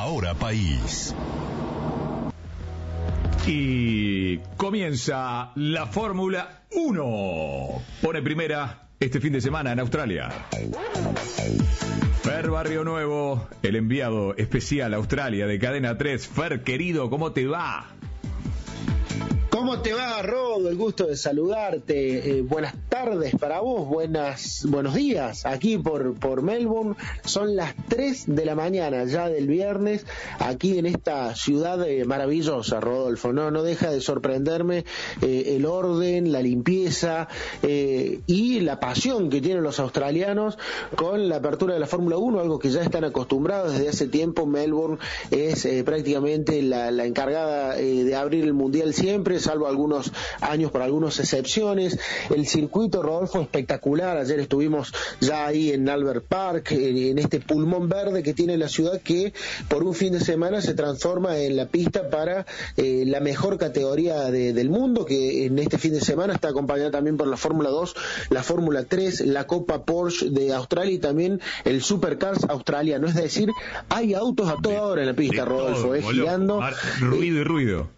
Ahora País. Y comienza la Fórmula 1. Pone primera este fin de semana en Australia. Fer Barrio Nuevo, el enviado especial a Australia de Cadena 3. Fer, querido, ¿cómo te va? ¿Cómo te va, Rodo? El gusto de saludarte. Buenas tardes para vos, buenos días. Aquí por Melbourne son las 3 de la mañana ya del viernes, aquí en esta ciudad maravillosa, Rodolfo. No deja de sorprenderme el orden, la limpieza y la pasión que tienen los australianos con la apertura de la Fórmula 1, algo que ya están acostumbrados desde hace tiempo. Melbourne es prácticamente la encargada de abrir el Mundial siempre, salvo algunos años por algunas excepciones. El circuito, Rodolfo, espectacular. Ayer estuvimos ya ahí en Albert Park, en este pulmón verde que tiene la ciudad, que por un fin de semana se transforma en la pista para la mejor categoría del mundo, que en este fin de semana está acompañada también por la Fórmula 2, la Fórmula 3, la Copa Porsche de Australia y también el Supercars australiano. Es decir, hay autos a toda hora en la pista, Rodolfo, girando. Ruido y ruido.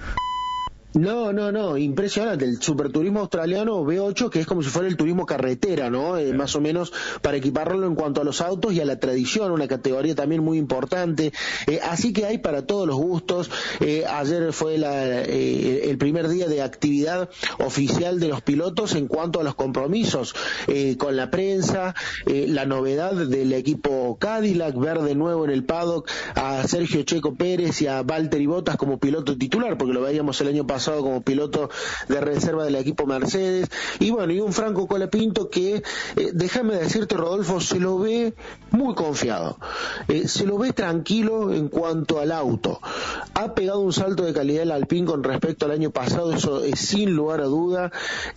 No, impresionante. El superturismo australiano V8, que es como si fuera el turismo carretera, ¿no? Más o menos para equiparlo en cuanto a los autos y a la tradición, una categoría también muy importante. Así que hay para todos los gustos. Ayer fue el primer día de actividad oficial de los pilotos en cuanto a los compromisos con la prensa, la novedad del equipo Cadillac, ver de nuevo en el paddock a Sergio Checo Pérez y a Valtteri Bottas como piloto titular, porque lo veíamos el año pasado como piloto de reserva del equipo Mercedes, y bueno, y un Franco Colapinto que, déjame decirte, Rodolfo, se lo ve muy confiado, se lo ve tranquilo en cuanto al auto. Ha pegado un salto de calidad el Alpine con respecto al año pasado, eso es sin lugar a duda,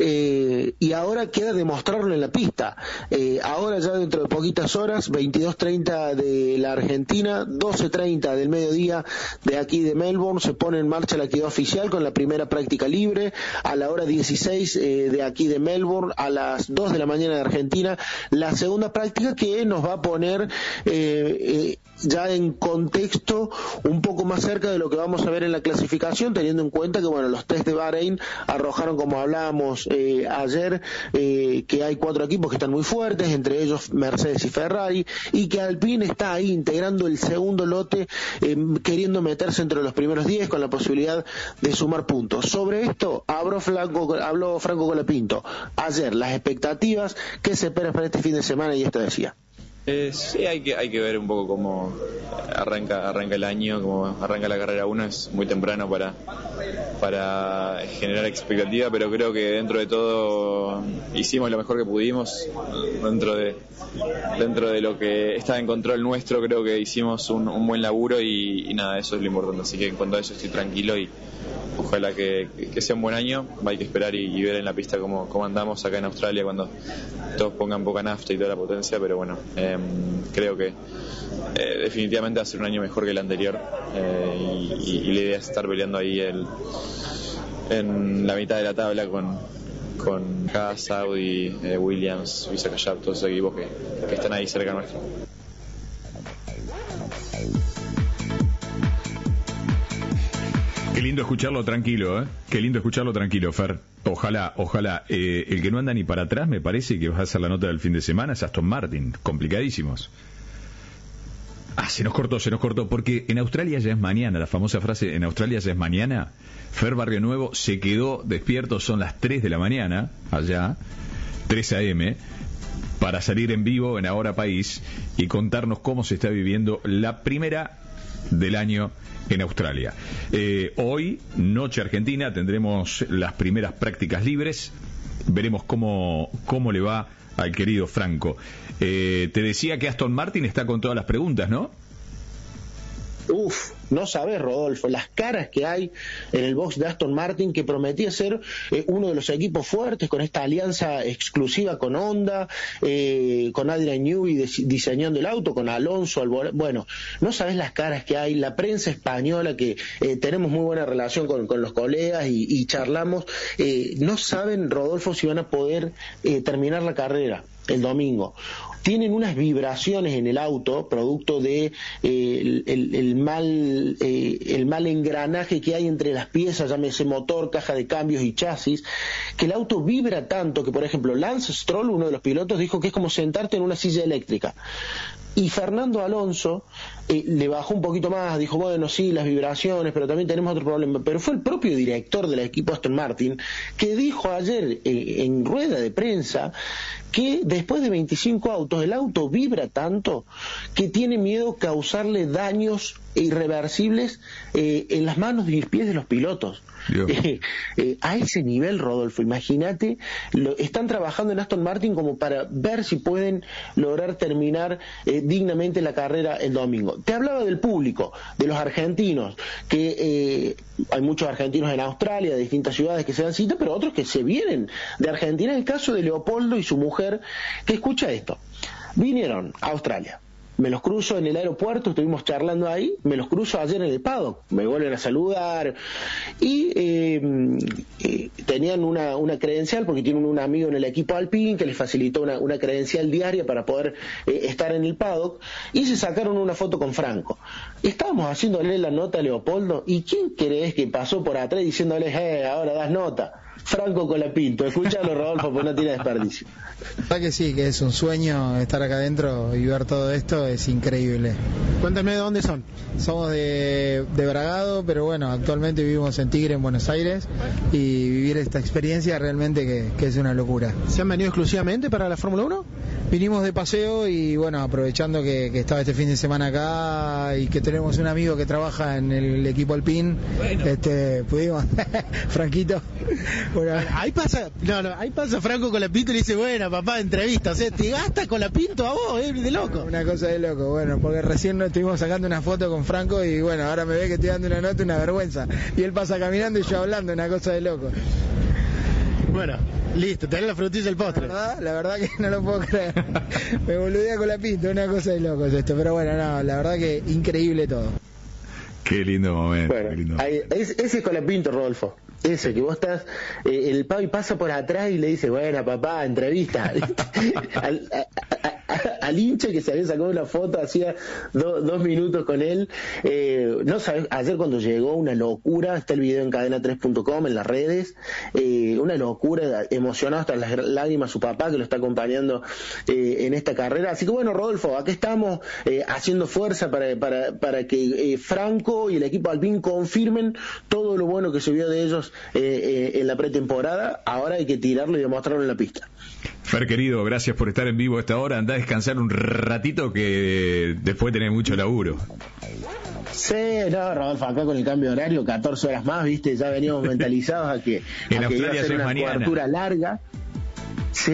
y ahora queda demostrarlo en la pista. Ahora ya dentro de poquitas horas, 22:30 de la Argentina, 12:30 del mediodía de aquí de Melbourne, se pone en marcha la actividad oficial con la primera práctica libre, a la hora 16 de aquí de Melbourne, a las 2 de la mañana de Argentina, la segunda práctica, que nos va a poner ya en contexto un poco más cerca de lo que vamos a ver en la clasificación, teniendo en cuenta que bueno, los test de Bahrein arrojaron, como hablábamos ayer, que hay 4 equipos que están muy fuertes, entre ellos Mercedes y Ferrari, y que Alpine está ahí integrando el segundo lote, queriendo meterse entre los primeros 10 con la posibilidad de sumar puntos. Sobre esto habló Franco Colapinto ayer, las expectativas, qué se espera para este fin de semana, y esto decía. Sí, hay que ver un poco cómo arranca el año, cómo arranca la carrera 1. Es muy temprano para generar expectativa, pero creo que dentro de todo hicimos lo mejor que pudimos, dentro de lo que está en control nuestro. Creo que hicimos un buen laburo y nada, eso es lo importante. Así que en cuanto a eso estoy tranquilo y ojalá que sea un buen año. Hay que esperar y ver en la pista cómo andamos acá en Australia cuando todos pongan poca nafta y toda la potencia, pero bueno, creo que definitivamente va a ser un año mejor que el anterior, y la idea es estar peleando ahí en la mitad de la tabla con Haas, Audi, Williams, Visa Callap, todos esos equipos que están ahí cerca nuestro. Qué lindo escucharlo tranquilo, Qué lindo escucharlo tranquilo, Fer. Ojalá. El que no anda ni para atrás, me parece que va a ser la nota del fin de semana, es Aston Martin. Complicadísimos. Se nos cortó, porque en Australia ya es mañana, la famosa frase, en Australia ya es mañana. Fer Barrio Nuevo se quedó despierto, son las 3 de la mañana, allá, 3 a.m., para salir en vivo en Ahora País y contarnos cómo se está viviendo la primera del año en Australia. Hoy, noche argentina, tendremos las primeras prácticas libres. Veremos cómo le va al querido Franco. Te decía que Aston Martin está con todas las preguntas, ¿no? No sabés, Rodolfo, las caras que hay en el box de Aston Martin, que prometía ser uno de los equipos fuertes con esta alianza exclusiva con Honda, con Adrian Newey diseñando el auto, con Alonso bueno, no sabés las caras que hay, la prensa española, que tenemos muy buena relación con los colegas y charlamos, no saben, Rodolfo, si van a poder terminar la carrera el domingo. Tienen unas vibraciones en el auto, producto de el mal engranaje que hay entre las piezas, llámese motor, caja de cambios y chasis, que el auto vibra tanto que, por ejemplo, Lance Stroll, uno de los pilotos, dijo que es como sentarte en una silla eléctrica. Y Fernando Alonso le bajó un poquito más, dijo, bueno, sí, las vibraciones, pero también tenemos otro problema. Pero fue el propio director del equipo Aston Martin que dijo ayer en rueda de prensa que después de 25 autos, el auto vibra tanto que tiene miedo causarle daños irreversibles en las manos y pies de los pilotos. A ese nivel, Rodolfo, imagínate, están trabajando en Aston Martin como para ver si pueden lograr terminar dignamente la carrera el domingo. Te hablaba del público, de los argentinos, que hay muchos argentinos en Australia, de distintas ciudades que se dan cita, pero otros que se vienen de Argentina. El caso de Leopoldo y su mujer, que escucha esto, vinieron a Australia. Me los cruzo en el aeropuerto, estuvimos charlando ahí, me los cruzo ayer en el paddock, me vuelven a saludar y tenían una credencial, porque tienen un amigo en el equipo Alpine que les facilitó una credencial diaria para poder estar en el paddock, y se sacaron una foto con Franco. Estábamos haciéndole la nota a Leopoldo, y ¿quién crees que pasó por atrás diciéndole, ahora das nota? Franco Colapinto, escúchalo, Rodolfo, porque no tiene desperdicio. La verdad que sí, que es un sueño estar acá adentro y ver todo esto, es increíble. Cuéntame de dónde son. Somos de Bragado, pero bueno, actualmente vivimos en Tigre, en Buenos Aires, y vivir esta experiencia realmente que es una locura. ¿Se han venido exclusivamente para la Fórmula 1? Vinimos de paseo y bueno, aprovechando que estaba este fin de semana acá y que tenemos un amigo que trabaja en el equipo Alpine, pudimos, Franquito. Bueno, ahí pasa Franco Colapinto y le dice, bueno, papá, entrevista, o sea, te gasta Colapinto a vos, de loco. Una cosa de loco, bueno, porque recién nos estuvimos sacando una foto con Franco y bueno, ahora me ve que estoy dando una nota, una vergüenza. Y él pasa caminando y yo hablando, una cosa de loco. Bueno, listo, tenés la frutilla del postre. La verdad que no lo puedo creer. Me boludea Colapinto, una cosa de loco es esto, pero bueno, no, la verdad que increíble todo. Qué lindo momento. Bueno, qué lindo. Ese es Colapinto, Rodolfo. Ese, que vos estás, el Pavi pasa por atrás y le dice, bueno, papá, entrevista. Al hincha que se había sacado una foto hacía 2 minutos con él. No sabes, ayer cuando llegó, una locura, está el video en cadena3.com, en las redes, una locura, emocionado hasta las lágrimas su papá, que lo está acompañando en esta carrera. Así que bueno, Rodolfo, aquí estamos haciendo fuerza para que Franco y el equipo Alpine confirmen todo lo bueno que se vio de ellos en la pretemporada. Ahora hay que tirarlo y demostrarlo en la pista. Fer, querido, gracias por estar en vivo a esta hora. Andá a descansar un ratito que después tenés mucho laburo. Sí, no, Rodolfo, acá con el cambio de horario, 14 horas más, viste, ya veníamos mentalizados a que iba a ser una cobertura larga. Sí,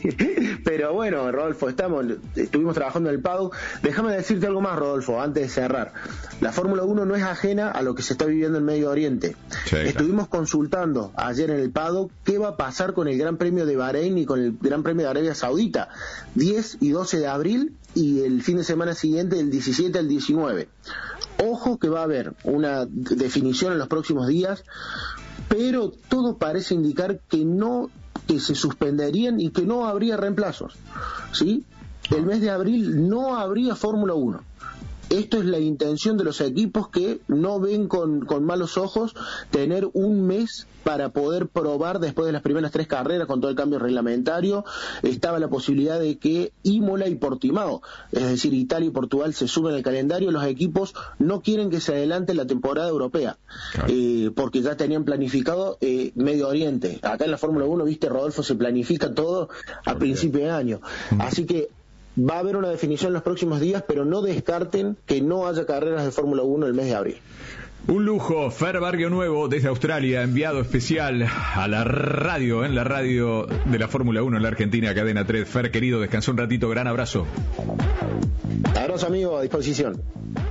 pero bueno, Rodolfo, estuvimos trabajando en el paddock. Déjame decirte algo más, Rodolfo, antes de cerrar. La Fórmula 1 no es ajena a lo que se está viviendo en Medio Oriente. Sí, estuvimos consultando ayer en el paddock qué va a pasar con el Gran Premio de Bahrein y con el Gran Premio de Arabia Saudita, 10 y 12 de abril, y el fin de semana siguiente, del 17 al 19. Ojo que va a haber una definición en los próximos días, pero todo parece indicar que se suspenderían y que no habría reemplazos, ¿sí? El mes de abril no habría Fórmula 1. Esto es la intención de los equipos, que no ven con malos ojos tener un mes para poder probar después de las primeras 3 carreras con todo el cambio reglamentario. Estaba la posibilidad de que Imola y Portimao, es decir, Italia y Portugal, se sumen al calendario. Los equipos no quieren que se adelante la temporada europea, porque ya tenían planificado Medio Oriente. Acá en la Fórmula 1, viste, Rodolfo, se planifica todo a principio de año. Así que va a haber una definición en los próximos días, pero no descarten que no haya carreras de Fórmula 1 el mes de abril. Un lujo, Fer Barrio Nuevo desde Australia, enviado especial a la radio, en la radio de la Fórmula 1 en la Argentina, Cadena 3. Fer, querido, descansa un ratito, gran abrazo. Abrazo, amigo, a disposición.